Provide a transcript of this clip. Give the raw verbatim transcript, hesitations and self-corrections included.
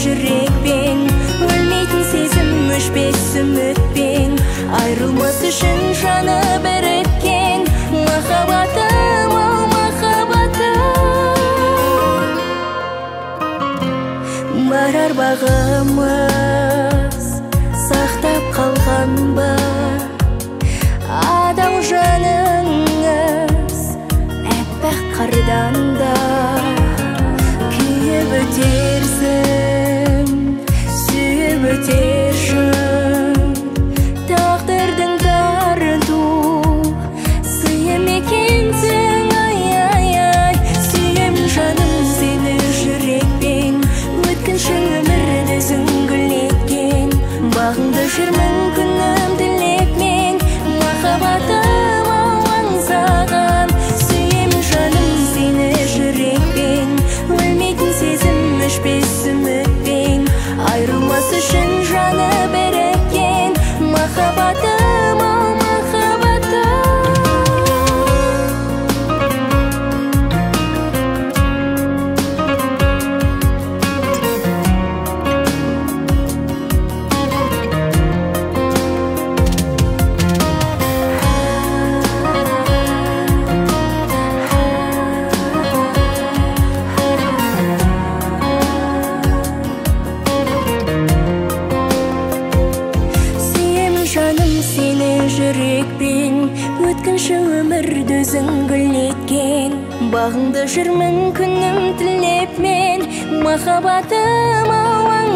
жүрекпен, өлмейтін сезім өшпес үмітпен, айрылмас үшін жаны біріккен махаббатым, ау махаббатым. Барар бағымыз сақтап қалған ба, адал жаныңыз әппақ қардан да. Күйіп өтерсің, сүйіп өтершін, тағдырдың тарту сыйы мекенсің, ай-ай-ай. Сүйем жаным сені жүрекпен, өткінші өмірді үзіңгілеткен, бағыңды жүрмін күнім тілекмен, махаббатым ау аңсаған. Сүйем жаным сені жүрекпен, өлмейтін сезім өшпес үмітпен, айрылмас үшін жаны біріккен махаббатым, ау махаббатым. Жүрекпен өткінші өмірді үзіңгілеткен, бағыңды жүрмін күнім тілеп мен, махаббатым ау